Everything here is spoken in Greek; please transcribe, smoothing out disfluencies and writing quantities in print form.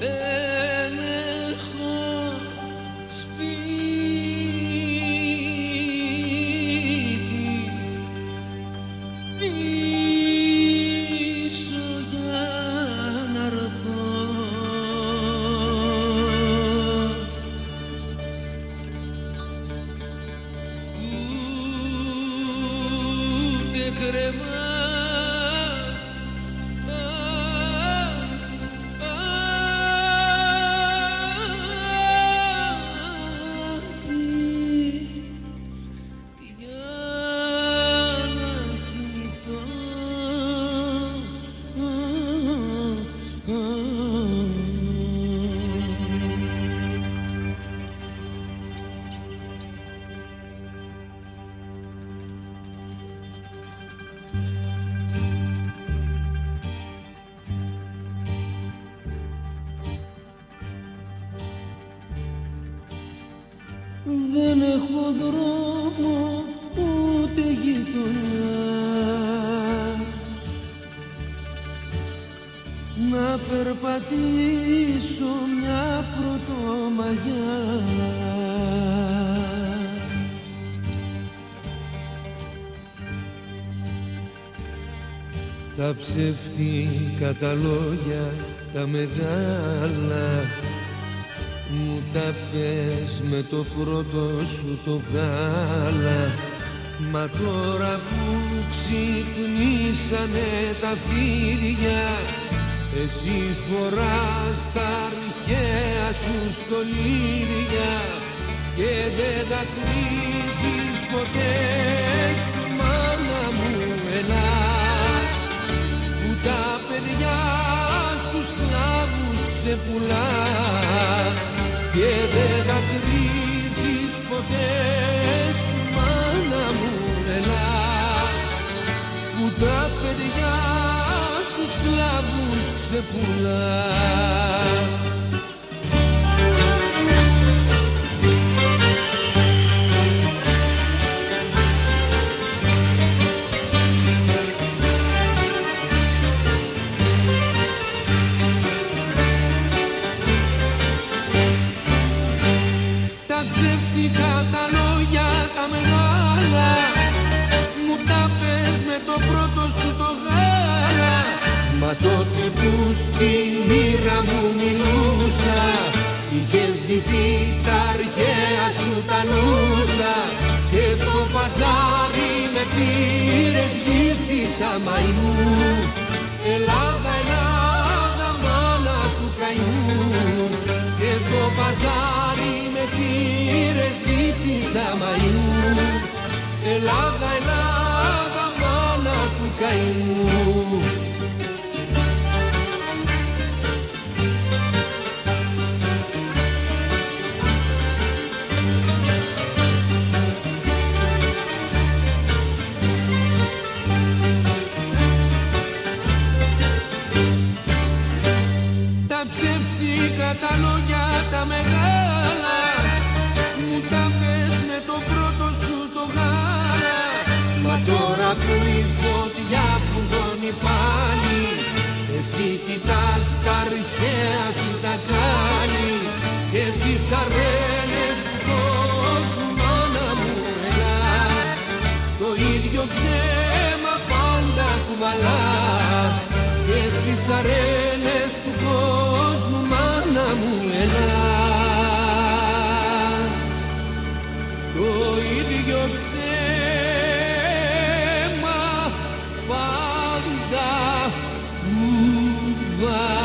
δεν έχω σπίτι πίσω για να έρθω. Ούτε κρεβάτι δεν έχω δρόμο ούτε γειτονιά να περπατήσω μια πρωτομαγιά. Τα ψεύτικα τα λόγια τα μεγάλα μου τα πες με το πρώτο σου το γάλα. Μα τώρα που ξυπνήσανε τα φίδια εσύ φοράς τα αρχαία σου στολίδια και δεν δακρύζεις ποτέ σου μάνα μου ελάς που τα παιδιά στους σκλάβους ξεπουλάς και δεν δακρύζεις ποτέ σου μάνα μου ελάς που τα παιδιά στους σκλάβους ξεπουλάς. Ψεύτικα τα λόγια τα μεγάλα μου τα πες με το πρώτο σου το γάλα. Μα τότε που στην μοίρα μου μιλούσα είχες ντυθεί τα αρχαία σου τα νούσα και στο παζάρι με πήρες γύφτησα μαϊμού. Ελλάδα, Ελλάδα, μάνα του καημού και στο παζάρι με πήρες γύφτησα μαϊμού. Ελλάδα, Ελλάδα, μάνα του καημού. Τα ψεύτικα τα λόγια τα μεγάλα μου τα πες με το πρώτο σου το γάλα. Μα τώρα που η φωτιά φουντώνει πάλι εσύ κοιτάς τα αρχαία σου τα κάνει και στις αρένες του κόσμου μάνα μου ελάς το ίδιο ψέμα πάντα κουβαλάς και στις αρένες του κόσμου μάνα μου ελάς το ίδιο ψέμα πάντα κουβαλάς.